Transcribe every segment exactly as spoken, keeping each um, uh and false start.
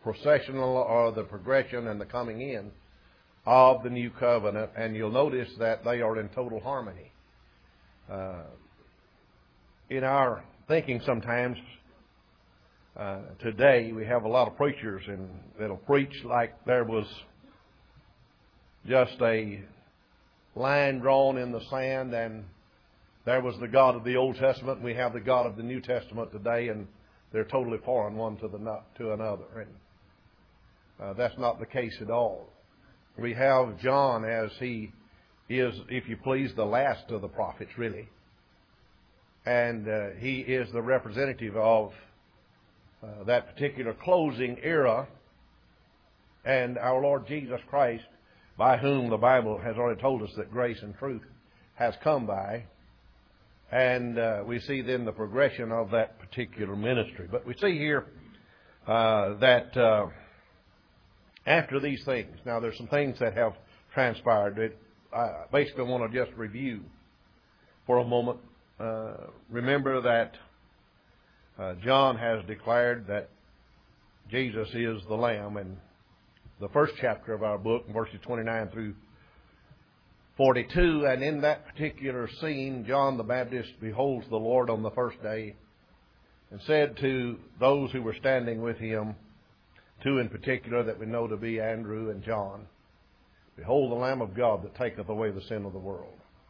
processional or the progression and the coming in of the new covenant, and you'll notice that they are in total harmony. Uh, in our thinking sometimes, uh, today we have a lot of preachers and that'll preach like there was just a line drawn in the sand and there was the God of the Old Testament and we have the God of the New Testament today, and they're totally foreign one to the to another. And uh, that's not the case at all. We have John as he is, if you please, the last of the prophets, really. And uh, he is the representative of uh, that particular closing era. And our Lord Jesus Christ, by whom the Bible has already told us that grace and truth has come by. And uh, we see then the progression of that particular ministry. But we see here uh, that uh, after these things, now there's some things that have transpired that I basically want to just review for a moment. Uh, remember that uh, John has declared that Jesus is the Lamb, and the first chapter of our book, verses twenty-nine through forty-two, and in that particular scene, John the Baptist beholds the Lord on the first day and said to those who were standing with him, two in particular that we know to be Andrew and John, "Behold the Lamb of God that taketh away the sin of the world."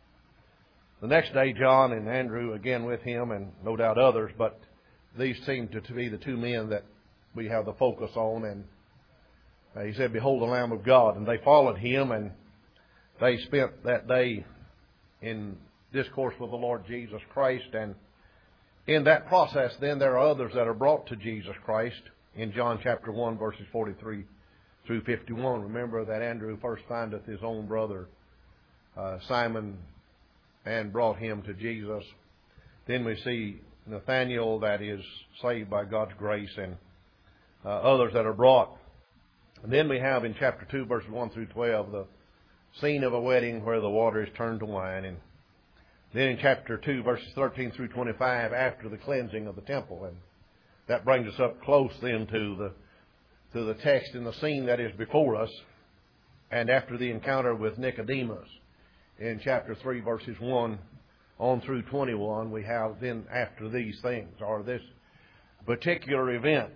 The next day, John and Andrew again with him, and no doubt others, but these seem to be the two men that we have the focus on. And uh, he said, "Behold the Lamb of God." And they followed him, and they spent that day in discourse with the Lord Jesus Christ. And in that process, then, there are others that are brought to Jesus Christ in John chapter one, verses forty-three through fifty-one. Remember that Andrew first findeth his own brother uh, Simon and brought him to Jesus. Then we see Nathanael that is saved by God's grace, and uh, others that are brought. And then we have in chapter two, verses one through twelve, the scene of a wedding where the water is turned to wine. And then in chapter two, verses thirteen through twenty-five, after the cleansing of the temple. And that brings us up close then to the to the text and the scene that is before us. And after the encounter with Nicodemus in chapter three, verses one on through twenty-one, we have then after these things, or this particular event,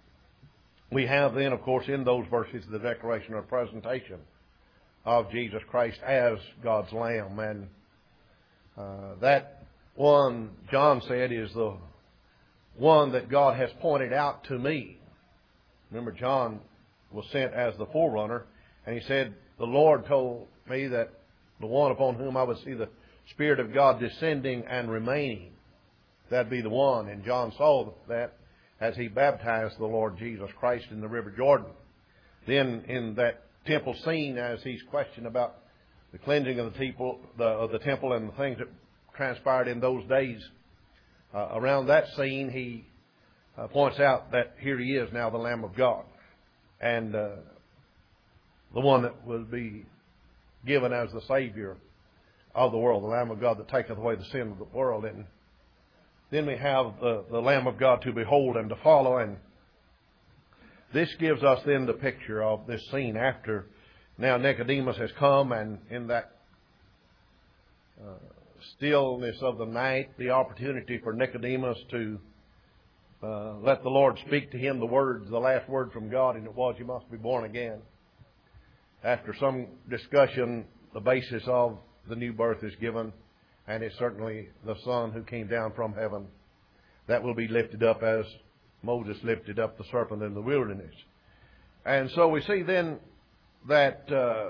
we have then, of course, in those verses, the declaration or presentation of Jesus Christ as God's Lamb. And uh, that one, John said, is the one that God has pointed out to me. Remember, John was sent as the forerunner, and he said, "The Lord told me that the one upon whom I would see the Spirit of God descending and remaining, that'd be the one." And John saw that as he baptized the Lord Jesus Christ in the River Jordan. Then in that temple scene, as he's questioned about the cleansing of the temple, the, of the temple and the things that transpired in those days, uh, around that scene, he uh, points out that here he is now, the Lamb of God, and uh, the one that will be given as the Savior of the world, the Lamb of God that taketh away the sin of the world. And then we have the, the Lamb of God to behold and to follow. And this gives us then the picture of this scene after now Nicodemus has come, and in that uh, stillness of the night, the opportunity for Nicodemus to uh, let the Lord speak to him the words, the last word from God, and it was, "You must be born again." After some discussion, the basis of the new birth is given, and it's certainly the Son who came down from heaven that will be lifted up as Moses lifted up the serpent in the wilderness. And so we see then that uh,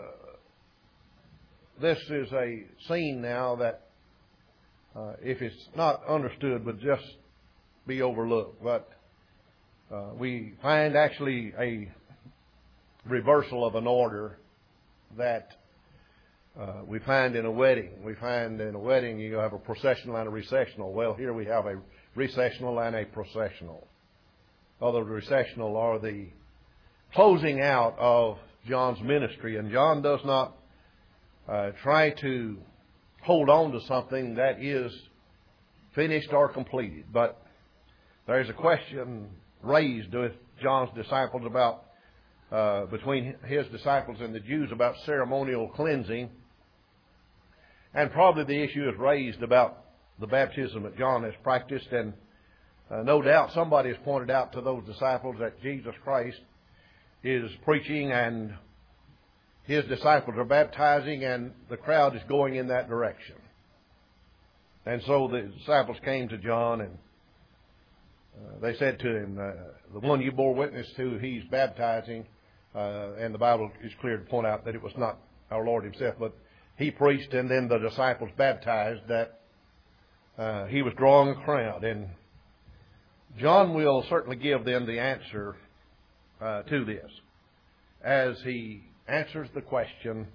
this is a scene now that uh, if it's not understood would just be overlooked. But uh, we find actually a reversal of an order that uh, we find in a wedding. We find in a wedding you have a processional and a recessional. Well, here we have a recessional and a processional. Although the recessional are the closing out of John's ministry, and John does not uh, try to hold on to something that is finished or completed. But there's a question raised with John's disciples about uh, between his disciples and the Jews about ceremonial cleansing. And probably the issue is raised about the baptism that John has practiced. And uh, no doubt somebody has pointed out to those disciples that Jesus Christ is preaching and his disciples are baptizing, and the crowd is going in that direction. And so the disciples came to John, and uh, they said to him, uh, the one you bore witness to, he's baptizing. Uh, and the Bible is clear to point out that it was not our Lord himself, but he preached, and then the disciples baptized, that uh, he was drawing a crowd. And John will certainly give them the answer uh, to this as he answers the question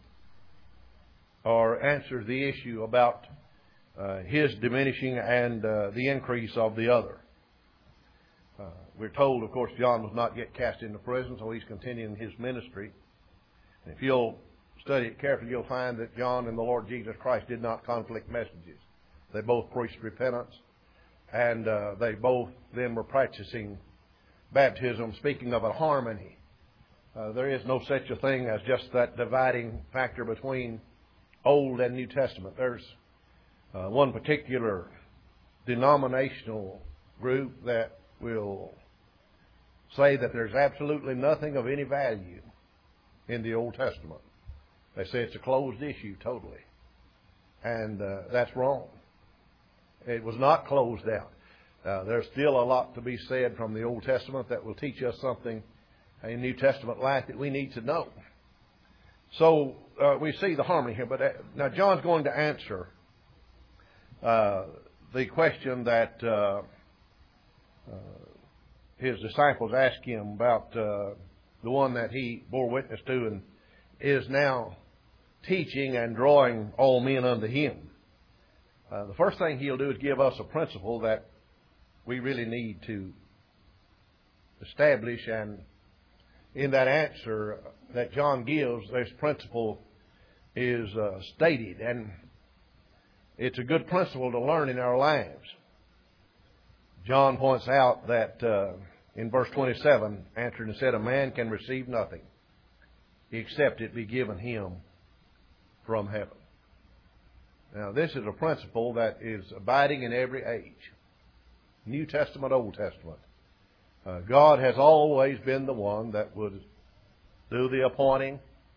or answers the issue about uh, his diminishing and uh, the increase of the other. Uh, we're told, of course, John was not yet cast into prison, so he's continuing his ministry. And if you'll study it carefully, you'll find that John and the Lord Jesus Christ did not conflict messages. They both preached repentance, and uh, they both then were practicing baptism, speaking of a harmony. Uh, there is no such a thing as just that dividing factor between Old and New Testament. There's uh, one particular denominational group that will say that there's absolutely nothing of any value in the Old Testament. They say it's a closed issue totally. And uh, that's wrong. It was not closed out. Uh, there's still a lot to be said from the Old Testament that will teach us something in New Testament life that we need to know. So uh, we see the harmony here. But uh, now John's going to answer uh, the question that uh, uh, his disciples asked him about uh, the one that he bore witness to and is now teaching and drawing all men unto him. Uh, the first thing he'll do is give us a principle that we really need to establish, and in that answer that John gives, this principle is uh, stated, and it's a good principle to learn in our lives. John points out that uh, in verse twenty-seven, answered and said, a man can receive nothing except it be given him from heaven. Now, this is a principle that is abiding in every age, New Testament, Old Testament. Uh, God has always been the one that would do the appointing,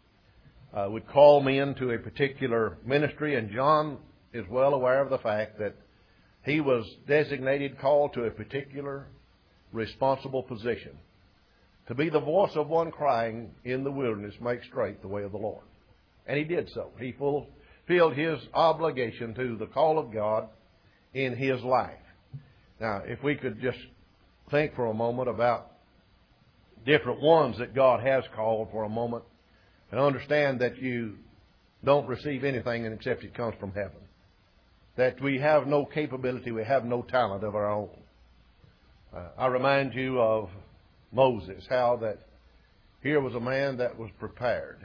uh, would call men to a particular ministry, and John is well aware of the fact that he was designated, called to a particular responsible position. To be the voice of one crying in the wilderness, make straight the way of the Lord. And he did so. He fulfilled his obligation to the call of God in his life. Now, if we could just think for a moment about different ones that God has called for a moment, and understand that you don't receive anything except it comes from heaven. That we have no capability, we have no talent of our own. Uh, I remind you of Moses, how that here was a man that was prepared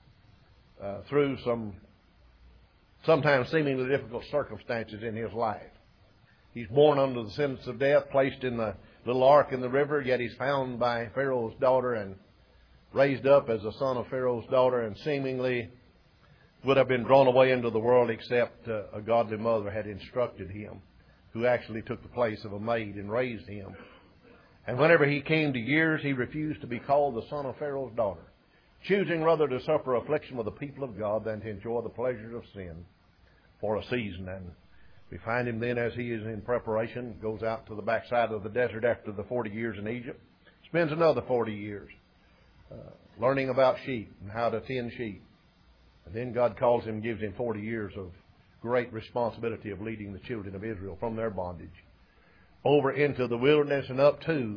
uh, through some sometimes seemingly difficult circumstances in his life. He's born under the sentence of death, placed in the little ark in the river, yet he's found by Pharaoh's daughter and raised up as a son of Pharaoh's daughter, and seemingly would have been drawn away into the world except uh, a godly mother had instructed him, who actually took the place of a maid and raised him. And whenever he came to years, he refused to be called the son of Pharaoh's daughter, choosing rather to suffer affliction with the people of God than to enjoy the pleasures of sin for a season. And we find him then, as he is in preparation, goes out to the backside of the desert after the forty years in Egypt, spends another forty years uh, learning about sheep and how to tend sheep. And then God calls him, gives him forty years of great responsibility of leading the children of Israel from their bondage over into the wilderness and up to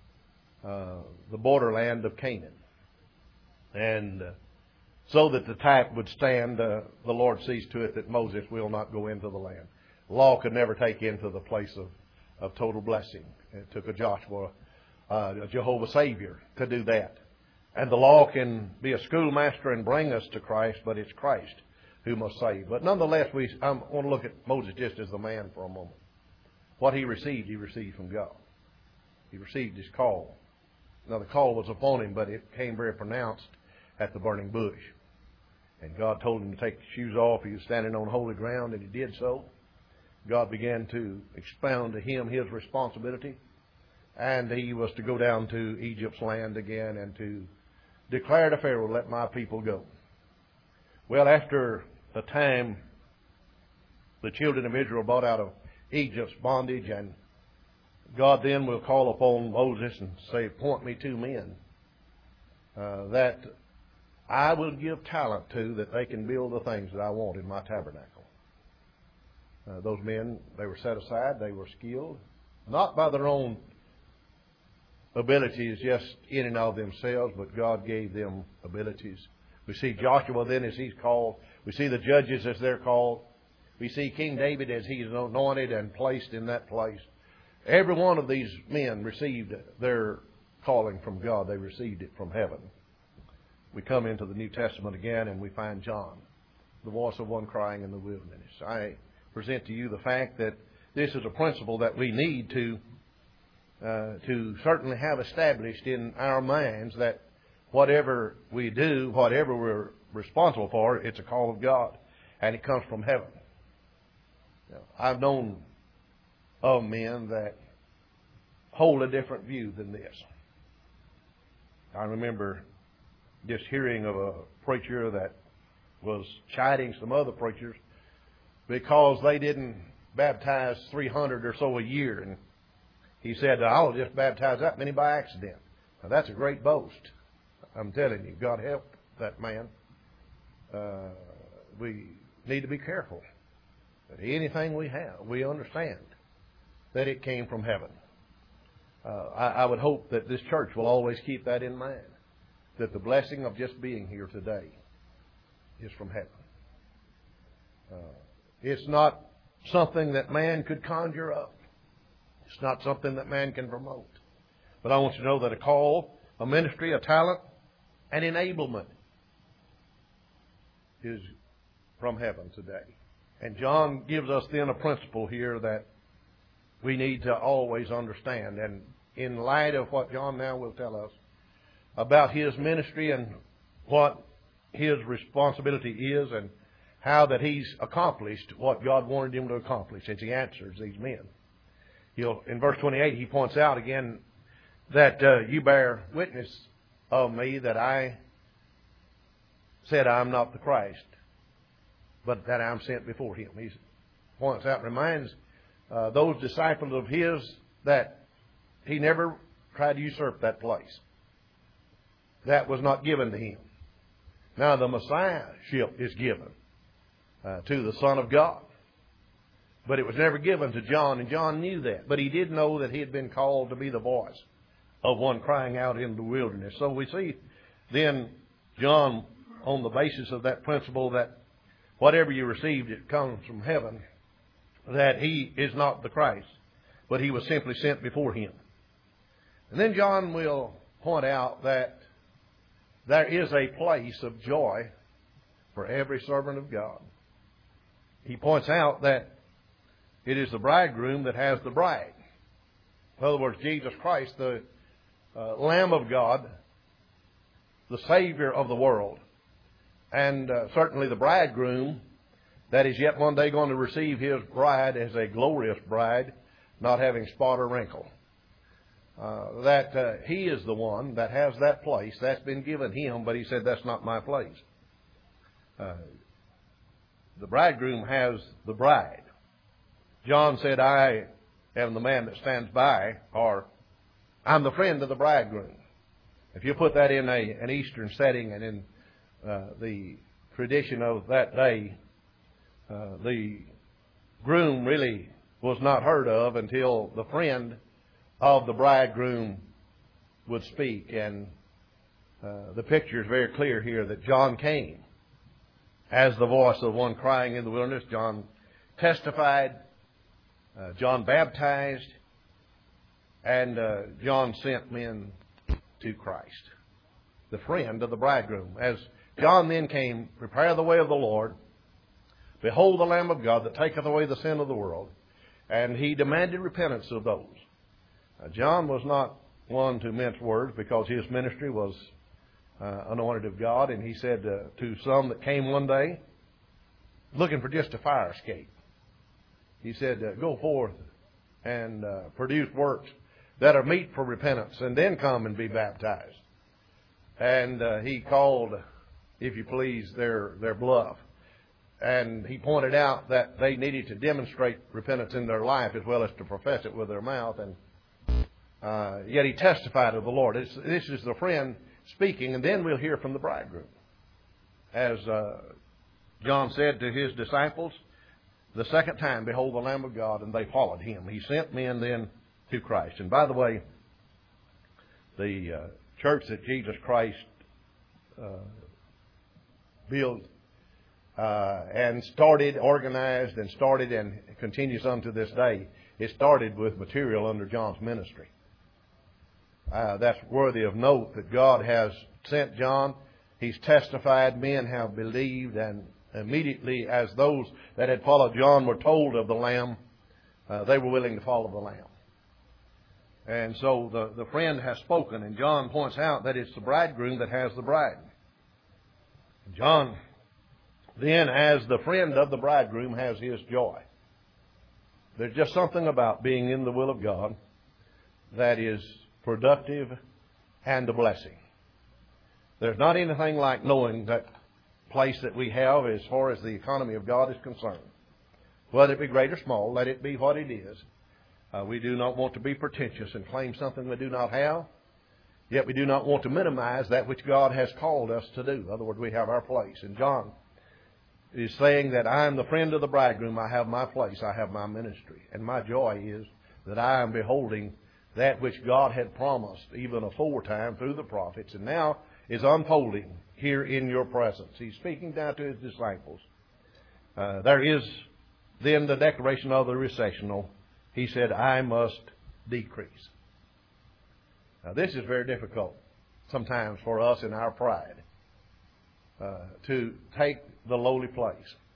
uh, the borderland of Canaan. And uh, so that the type would stand, uh, the Lord sees to it that Moses will not go into the land. Law could never take into the place of, of total blessing. It took a Joshua, uh, a Jehovah Savior, to do that. And the law can be a schoolmaster and bring us to Christ, but it's Christ who must save. But nonetheless, we I want to look at Moses just as the man for a moment. What he received, he received from God. He received his call Now the call was upon him, but it came very pronounced at the burning bush. And God told him to take his shoes off. He was standing on holy ground, and he did so. God began to expound to him his responsibility. And he was to go down to Egypt's land again and to declare to Pharaoh, let my people go. Well, after a time, the children of Israel brought out of Egypt's bondage, and God then will call upon Moses and say, point me two men uh, that I will give talent to, that they can build the things that I want in my tabernacle. Uh, those men, they were set aside, they were skilled, not by their own abilities just in and of themselves, but God gave them abilities. We see Joshua then as he's called. We see the judges as they're called. We see King David as he's anointed and placed in that place. Every one of these men received their calling from God. They received it from heaven. We come into the New Testament again and we find John, the voice of one crying in the wilderness. I present to you the fact that this is a principle that we need to uh, to certainly have established in our minds, that whatever we do, whatever we're responsible for, it's a call of God, and it comes from heaven. Now, I've known of men that hold a different view than this. I remember just hearing of a preacher that was chiding some other preachers because they didn't baptize three hundred or so a year. And he said, I'll just baptize that many by accident. Now, that's a great boast. I'm telling you, God help that man. Uh, we need to be careful that anything we have, we understand that it came from heaven. Uh, I, I would hope that this church will always keep that in mind, that the blessing of just being here today is from heaven. Uh, it's not something that man could conjure up. It's not something that man can promote. But I want you to know that a call, a ministry, a talent, an enablement is from heaven today. And John gives us then a principle here that we need to always understand. And in light of what John now will tell us about his ministry and what his responsibility is and how that he's accomplished what God wanted him to accomplish as he answers these men. He'll, in verse twenty-eight, he points out again that uh, you bear witness of me that I said I'm not the Christ, but that I'm sent before him. He points out, reminds uh, those disciples of his that he never tried to usurp that place. That was not given to him. Now the Messiahship is given uh, to the Son of God. But it was never given to John, and John knew that. But he did know that he had been called to be the voice of one crying out in the wilderness. So we see then John, on the basis of that principle that whatever you received, it comes from heaven, that he is not the Christ, but he was simply sent before him. And then John will point out that there is a place of joy for every servant of God. He points out that it is the bridegroom that has the bride. In other words, Jesus Christ, the uh, Lamb of God, the Savior of the world, and uh, certainly the bridegroom that is yet one day going to receive his bride as a glorious bride, not having spot or wrinkle. Uh, that uh, he is the one that has that place. That's been given him, but he said, that's not my place. Uh, the bridegroom has the bride. John said, I am the man that stands by, or I'm the friend of the bridegroom. If you put that in a, an Eastern setting and in uh, the tradition of that day, uh, the groom really was not heard of until the friend of the bridegroom would speak. And uh, the picture is very clear here that John came as the voice of one crying in the wilderness. John testified. Uh, John baptized, and uh, John sent men to Christ, the friend of the bridegroom. As John then came, prepare the way of the Lord. Behold the Lamb of God that taketh away the sin of the world. And he demanded repentance of those. Uh, John was not one to mince words because his ministry was uh, anointed of God. And he said uh, to some that came one day looking for just a fire escape, he said, uh, go forth and uh, produce works that are meet for repentance, and then come and be baptized. And uh, he called, if you please, their their bluff. And he pointed out that they needed to demonstrate repentance in their life as well as to profess it with their mouth. And uh, yet he testified of the Lord. It's, this is the friend speaking, and then we'll hear from the bridegroom. As uh, John said to his disciples, the second time, behold the Lamb of God, and they followed him. He sent men then to Christ. And by the way, the uh, church that Jesus Christ uh, built uh, and started, organized and started and continues unto this day, it started with material under John's ministry. Uh, that's worthy of note that God has sent John. He's testified, men have believed, and immediately as those that had followed John were told of the Lamb, uh, they were willing to follow the Lamb. And so the, the friend has spoken, and John points out that it's the bridegroom that has the bride. John then, as the friend of the bridegroom, has his joy. There's just something about being in the will of God that is productive and a blessing. There's not anything like knowing that place that we have as far as the economy of God is concerned. Whether it be great or small, let it be what it is. Uh, we do not want to be pretentious and claim something we do not have. Yet we do not want to minimize that which God has called us to do. In other words, we have our place. And John is saying that I am the friend of the bridegroom. I have my place. I have my ministry. And my joy is that I am beholding that which God had promised even aforetime through the prophets, and now is unfolding here in your presence. He's speaking down to his disciples. Uh, there is then the declaration of the recessional. He said, I must decrease. Now, this is very difficult sometimes for us in our pride uh, to take the lowly place.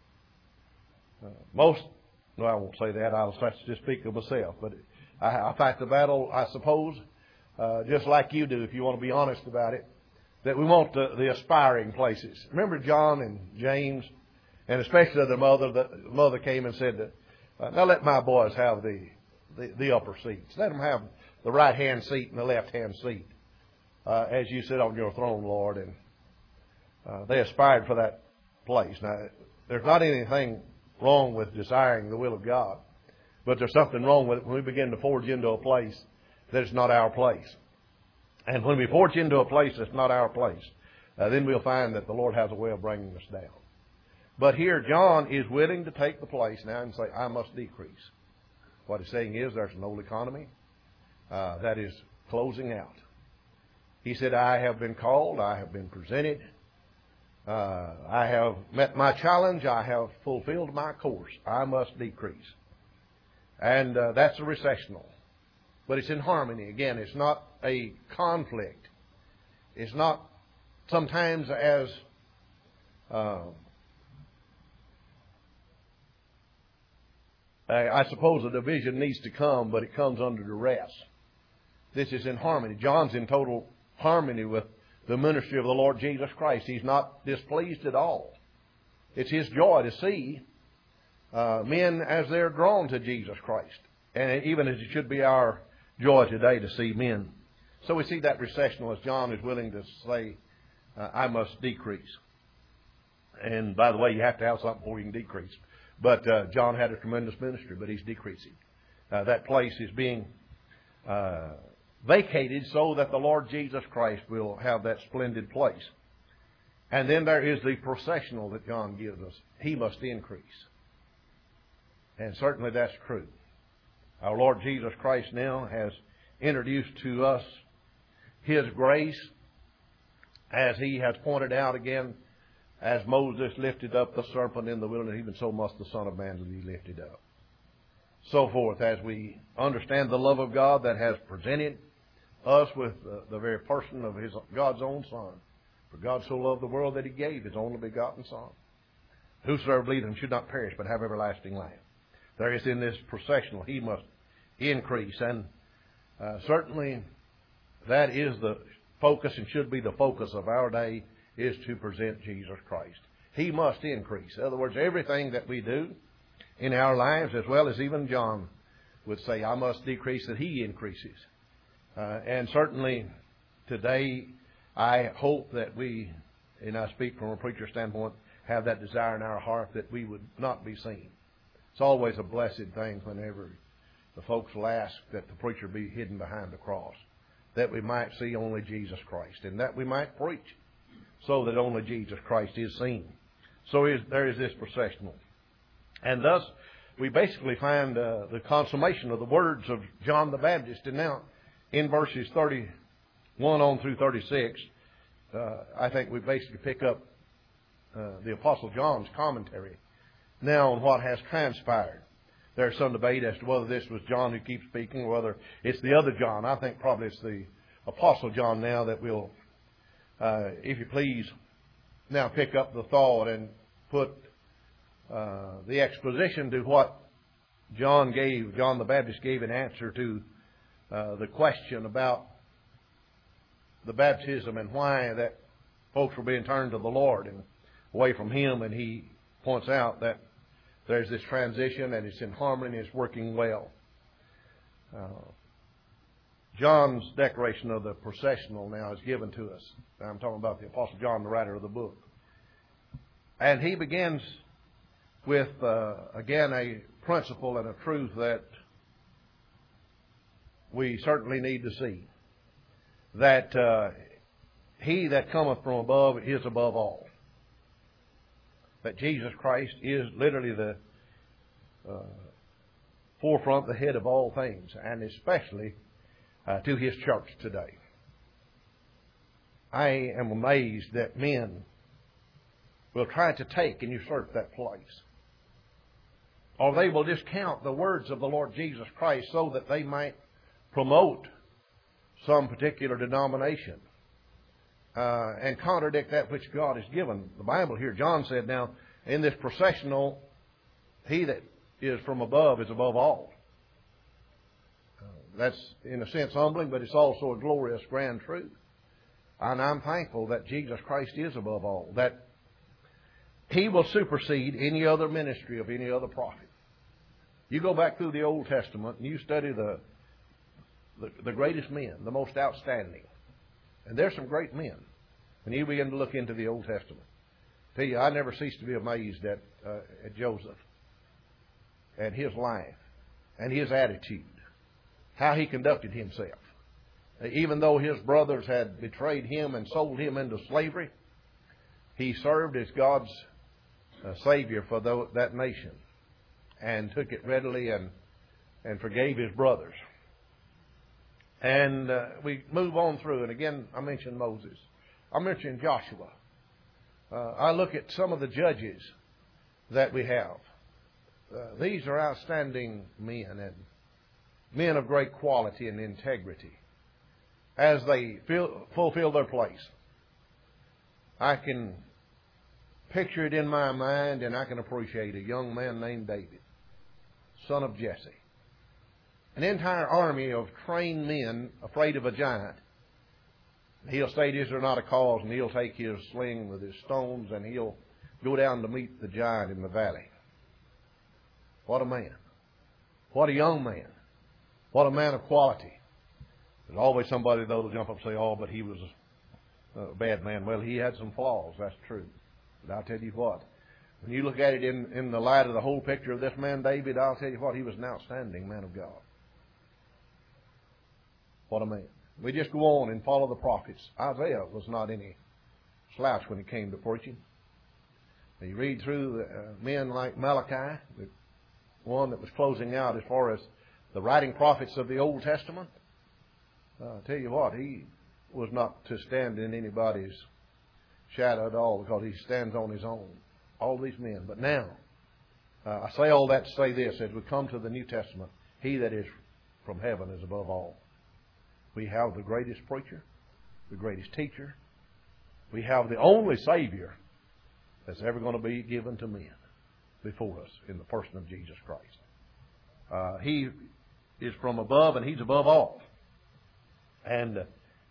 Uh, most, no, I won't say that. I'll just speak of myself. But I, I fight the battle, I suppose, uh, just like you do, if you want to be honest about it, that we want the, the aspiring places. Remember John and James, and especially the mother. The mother came and said, that, uh, now let my boys have the, the, the upper seats. Let them have the right-hand seat and the left-hand seat uh, as you sit on your throne, Lord. And uh, they aspired for that place. Now, there's not anything wrong with desiring the will of God, but there's something wrong with it when we begin to forge into a place that is not our place. And when we forge into a place that's not our place, uh, then we'll find that the Lord has a way of bringing us down. But here, John is willing to take the place now and say, I must decrease. What he's saying is there's an old economy uh, that is closing out. He said, I have been called, I have been presented, uh, I have met my challenge, I have fulfilled my course. I must decrease. And uh, that's a recessional. But it's in harmony. Again, it's not a conflict. It's not sometimes as uh, I, I suppose a division needs to come, but it comes under duress. This is in harmony. John's in total harmony with the ministry of the Lord Jesus Christ. He's not displeased at all. It's his joy to see uh, men as they're drawn to Jesus Christ. And even as it should be our joy today to see men. So we see that recessional as John is willing to say, uh, I must decrease. And by the way, you have to have something before you can decrease. But uh, John had a tremendous ministry, but he's decreasing. Uh, that place is being uh, vacated so that the Lord Jesus Christ will have that splendid place. And then there is the processional that John gives us. He must increase. And certainly that's true. Our Lord Jesus Christ now has introduced to us His grace, as He has pointed out again, as Moses lifted up the serpent in the wilderness, even so must the Son of Man be lifted up. So forth, as we understand the love of God that has presented us with the, the very person of His God's own Son. For God so loved the world that He gave His only begotten Son. Whosoever believeth Him should not perish, but have everlasting life. There is in this processional, He must increase. And uh, certainly that is the focus and should be the focus of our day, is to present Jesus Christ. He must increase. In other words, everything that we do in our lives, as well as even John would say, I must decrease that He increases. Uh, and certainly today, I hope that we, and I speak from a preacher standpoint, have that desire in our heart that we would not be seen. It's always a blessed thing whenever the folks will ask that the preacher be hidden behind the cross, that we might see only Jesus Christ, and that we might preach so that only Jesus Christ is seen. So is, there is this processional. And thus, we basically find uh, the consummation of the words of John the Baptist. And now, in verses thirty-one on through thirty-six, uh, I think we basically pick up uh, the Apostle John's commentary now on what has transpired. There's some debate as to whether this was John who keeps speaking or whether it's the other John. I think probably it's the Apostle John now that will, uh, if you please, now pick up the thought and put uh, the exposition to what John gave, John the Baptist gave in answer to uh, the question about the baptism and why that folks were being turned to the Lord and away from Him. And he points out that there's this transition and it's in harmony and it's working well. Uh, John's declaration of the processional now is given to us. I'm talking about the Apostle John, the writer of the book. And he begins with, uh, again, a principle and a truth that we certainly need to see. That uh, He that cometh from above is above all. That Jesus Christ is literally the uh, forefront, the head of all things, and especially uh, to His church today. I am amazed that men will try to take and usurp that place. Or they will discount the words of the Lord Jesus Christ so that they might promote some particular denomination uh, and contradict that which God has given. The Bible here, John said, now, in this processional, he that is from above is above all. Uh, that's, in a sense, humbling, but it's also a glorious, grand truth. And I'm thankful that Jesus Christ is above all, that He will supersede any other ministry of any other prophet. You go back through the Old Testament and you study the, the, the greatest men, the most outstanding. And there's some great men. When you begin to look into the Old Testament, I tell you, I never cease to be amazed at, uh, at Joseph, at his life, and his attitude, how he conducted himself. Even though his brothers had betrayed him and sold him into slavery, he served as God's uh, Savior for the, that nation and took it readily and, and forgave his brothers. And uh, we move on through, and again, I mentioned Moses. I mentioned Joshua. Uh, I look at some of the judges that we have. Uh, these are outstanding men and men of great quality and integrity as they feel, fulfill their place. I can picture it in my mind, and I can appreciate a young man named David, son of Jesse. An entire army of trained men afraid of a giant. He'll state, is there not a cause? And he'll take his sling with his stones and he'll go down to meet the giant in the valley. What a man. What a young man. What a man of quality. There's always somebody, though, to jump up and say, oh, but he was a bad man. Well, he had some flaws, that's true. But I'll tell you what, when you look at it in, in the light of the whole picture of this man, David, I'll tell you what, he was an outstanding man of God. What a man. We just go on and follow the prophets. Isaiah was not any slouch when it came to preaching. You read through the, uh, men like Malachi, the one that was closing out as far as the writing prophets of the Old Testament. Uh, I'll tell you what, he was not to stand in anybody's shadow at all because he stands on his own. All these men. But now, uh, I say all that to say this. As we come to the New Testament, he that is from heaven is above all. We have the greatest preacher, the greatest teacher. We have the only Savior that's ever going to be given to men before us in the person of Jesus Christ. Uh, he is from above and He's above all. And uh,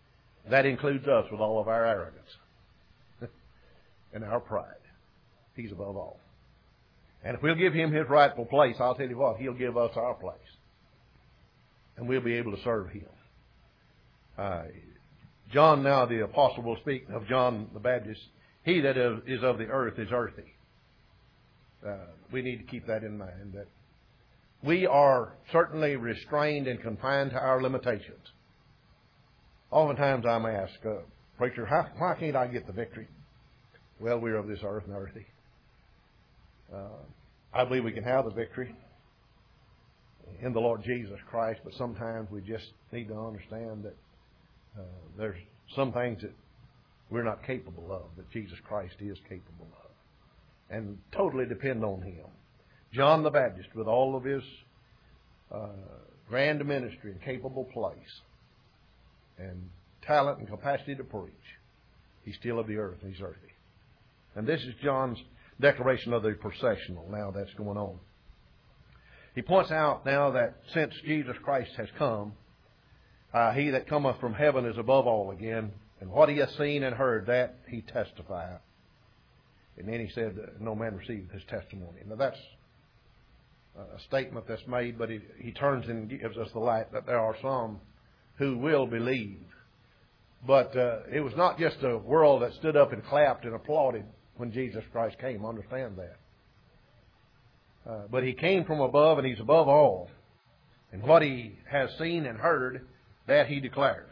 That includes us with all of our arrogance and our pride. He's above all. And if we'll give Him His rightful place, I'll tell you what, He'll give us our place. And we'll be able to serve Him. Uh, John now, the apostle, will speak of John the Baptist. He that is of the earth is earthy. Uh, we need to keep that in mind, that we are certainly restrained and confined to our limitations. Oftentimes I'm asked, uh, preacher, how, why can't I get the victory? Well, we're of this earth and earthy. Uh, I believe we can have the victory in the Lord Jesus Christ, but sometimes we just need to understand that uh, there's some things that we're not capable of, that Jesus Christ is capable of, and totally depend on Him. John the Baptist, with all of his uh, grand ministry and capable place and talent and capacity to preach, he's still of the earth and he's earthy. And this is John's declaration of the processional now that's going on. He points out now that since Jesus Christ has come, uh, he that cometh from heaven is above all again, and what he has seen and heard, that he testifieth. And then he said, no man received his testimony. Now that's a statement that's made, but he, he turns and gives us the light that there are some who will believe. But uh, it was not just a world that stood up and clapped and applauded when Jesus Christ came. Understand that. Uh, but He came from above, and He's above all. And what He has seen and heard, that He declares.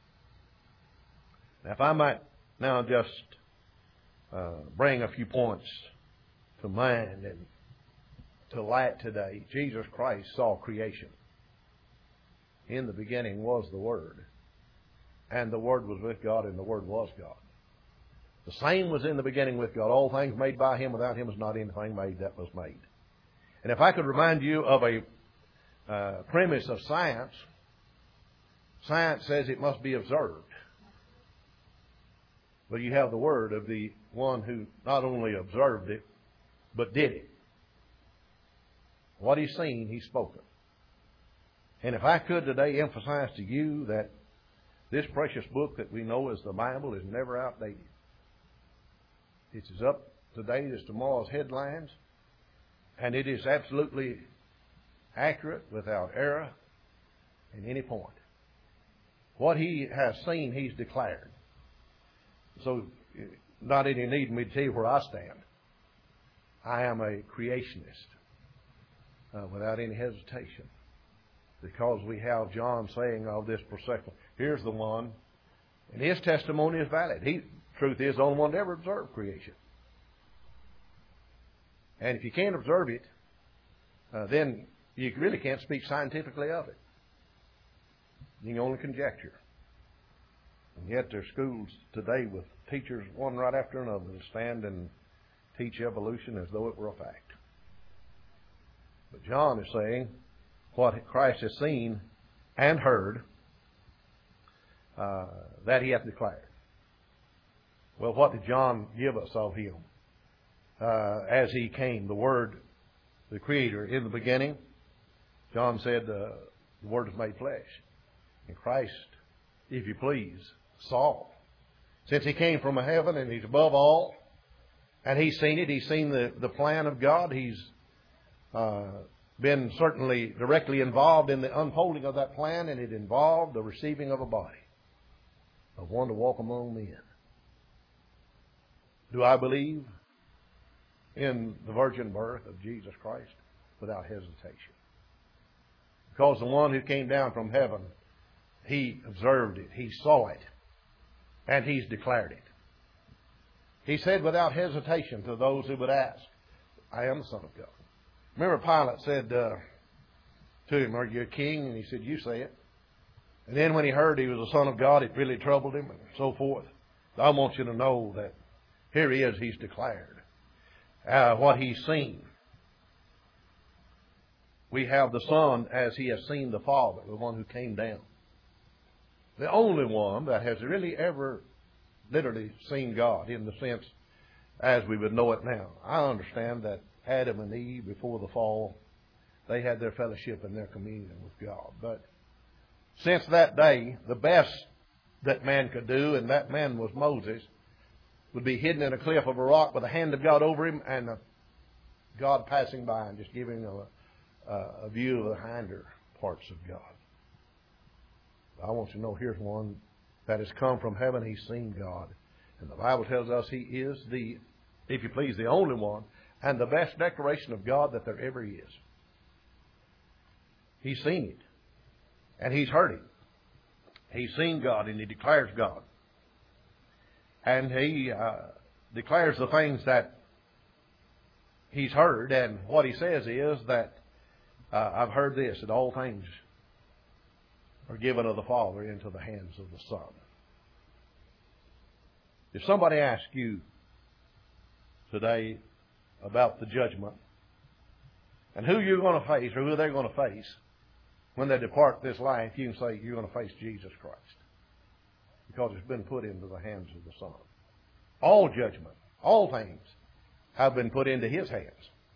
Now, if I might now just uh, bring a few points to mind and to light today. Jesus Christ saw creation. In the beginning was the Word, and the Word was with God, and the Word was God. The same was in the beginning with God. All things made by Him. Without Him was not anything made that was made. And if I could remind you of a uh, premise of science, science says it must be observed. But you have the word of the one who not only observed it, but did it. What He's seen, He's spoken. And if I could today emphasize to you that this precious book that we know as the Bible is never outdated. It's as up to date as tomorrow's headlines, and it is absolutely accurate without error in any point. What He has seen, He's declared. So, not any need me to tell you where I stand. I am a creationist uh, without any hesitation, because we have John saying of this procession, here's the one, and his testimony is valid. He, truth is, the only one to ever observe creation. And if you can't observe it, uh, then you really can't speak scientifically of it. You can only conjecture. And yet there's schools today with teachers, one right after another, that stand and teach evolution as though it were a fact. But John is saying what Christ has seen and heard, uh, that He hath declared. Well, what did John give us of Him? Uh, as He came, the Word, the Creator, in the beginning, John said, uh, the Word was made flesh. And Christ, if you please, saw. Since He came from heaven and He's above all, and He's seen it, He's seen the, the plan of God, He's uh, been certainly directly involved in the unfolding of that plan, and it involved the receiving of a body, of one to walk among men. Do I believe in the virgin birth of Jesus Christ? Without hesitation. Because the one who came down from heaven, He observed it, He saw it, and He's declared it. He said without hesitation to those who would ask, I am the Son of God. Remember, Pilate said uh, to Him, are you a king? And He said, you say it. And then when he heard He was the Son of God, it really troubled him, and so forth. I want you to know that here He is, He's declared uh, what He's seen. We have the Son as He has seen the Father, the one who came down. The only one that has really ever literally seen God in the sense as we would know it now. I understand that Adam and Eve, before the fall, they had their fellowship and their communion with God. But since that day, the best that man could do, and that man was Moses, would be hidden in a cliff of a rock with the hand of God over him and God passing by and just giving him a, a view of the hinder parts of God. I want you to know, here's one that has come from heaven. He's seen God. And the Bible tells us He is the, if you please, the only one and the best declaration of God that there ever is. He's seen it. And He's heard it. He's seen God and He declares God. And He uh, declares the things that He's heard. And what He says is that uh, I've heard this, that all things are given of the Father into the hands of the Son. If somebody asks you today about the judgment and who you're going to face or who they're going to face when they depart this life, you can say you're going to face Jesus Christ, because it's been put into the hands of the Son. All judgment, all things have been put into His hands.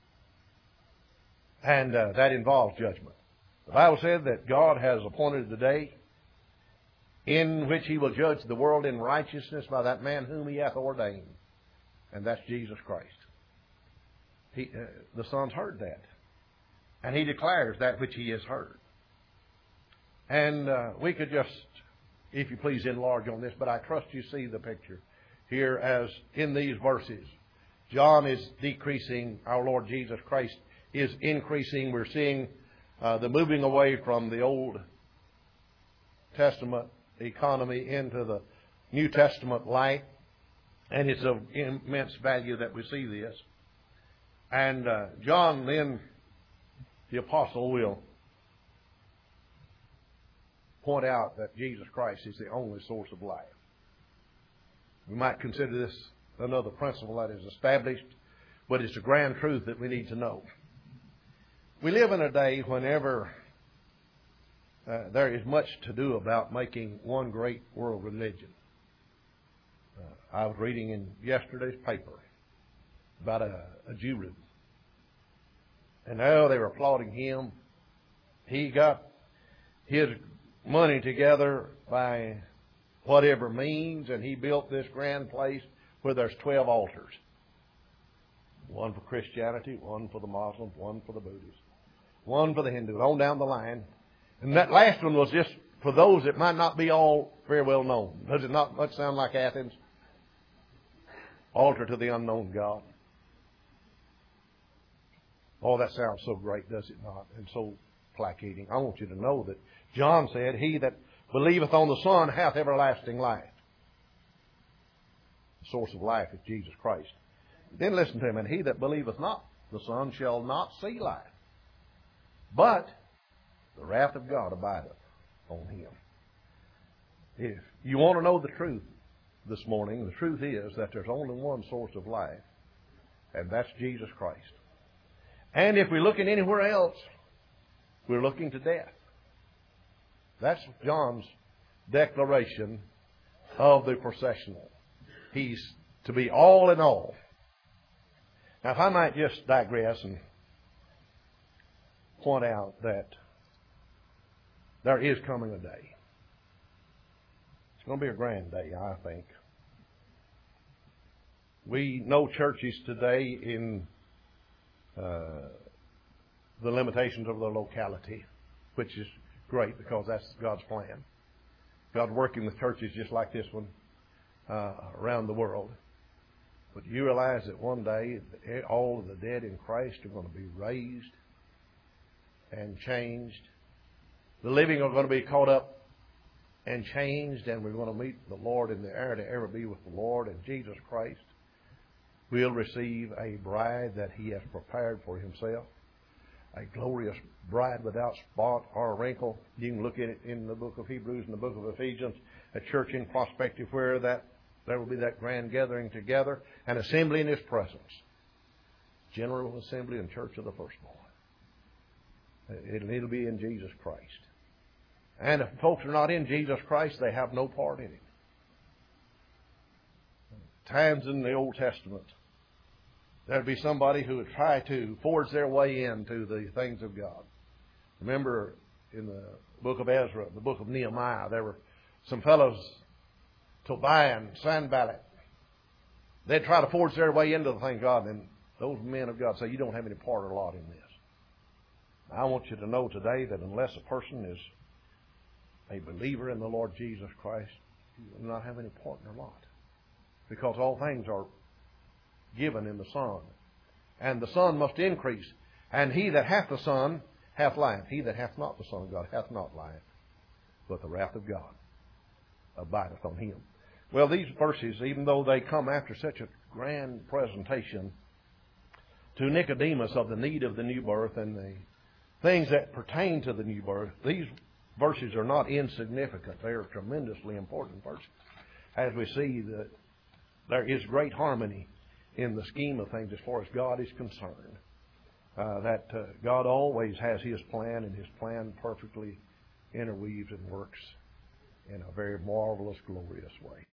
And uh, that involves judgment. The Bible said that God has appointed the day in which He will judge the world in righteousness by that man whom He hath ordained. And that's Jesus Christ. He, uh, the Son's heard that. And He declares that which He has heard. And uh, we could just, if you please, enlarge on this, but I trust you see the picture here as in these verses. John is decreasing. Our Lord Jesus Christ is increasing. We're seeing uh, the moving away from the Old Testament economy into the New Testament light. And it's of immense value that we see this. And uh, John then, the apostle, will point out that Jesus Christ is the only source of life. We might consider this another principle that is established, but it's a grand truth that we need to know. We live in a day whenever uh, there is much to do about making one great world religion. Uh, I was reading in yesterday's paper about a, a Jew. And now they were applauding him. He got his money together by whatever means, and he built this grand place where there's twelve altars. One for Christianity, one for the Muslims, one for the Buddhists, one for the Hindus, on down the line. And that last one was just for those that might not be all very well known. Does it not much sound like Athens? Altar to the unknown God. Oh, that sounds so great, does it not? And so placating. I want you to know that John said, He that believeth on the Son hath everlasting life. The source of life is Jesus Christ. Then listen to him. And he that believeth not the Son shall not see life, but the wrath of God abideth on him. If you want to know the truth this morning, the truth is that there's only one source of life, and that's Jesus Christ. And if we're looking anywhere else, we're looking to death. That's John's declaration of the processional. He's to be all in all. Now, if I might just digress and point out that there is coming a day. It's going to be a grand day, I think. We know churches today in uh, the limitations of the locality, which is great because that's God's plan. God working with churches just like this one uh, around the world. But you realize that one day all of the dead in Christ are going to be raised and changed. The living are going to be caught up and changed, and we're going to meet the Lord in the air to ever be with the Lord. And Jesus Christ will receive a bride that He has prepared for Himself, a glorious bride without spot or wrinkle. You can look at it in the book of Hebrews and the book of Ephesians, a church in prospective where that there will be that grand gathering together, an assembly in His presence, general assembly and church of the firstborn. It'll, it'll be in Jesus Christ. And if folks are not in Jesus Christ, they have no part in Him. Times in the Old Testament, there'd be somebody who would try to forge their way into the things of God. Remember in the book of Ezra, the book of Nehemiah, there were some fellows Tobiah and Sanballat. They'd try to force their way into the thing of God, and those men of God say, you don't have any part or lot in this. I want you to know today that unless a person is a believer in the Lord Jesus Christ, you will not have any part or lot. Because all things are given in the Son. And the Son must increase. And he that hath the Son hath life. He that hath not the Son of God hath not life. But the wrath of God abideth on him. Well, these verses, even though they come after such a grand presentation to Nicodemus of the need of the new birth and the things that pertain to the new birth, these verses are not insignificant. They are tremendously important verses. As we see that there is great harmony in the scheme of things as far as God is concerned. Uh, that uh, God always has His plan, and His plan perfectly interweaves and works in a very marvelous, glorious way.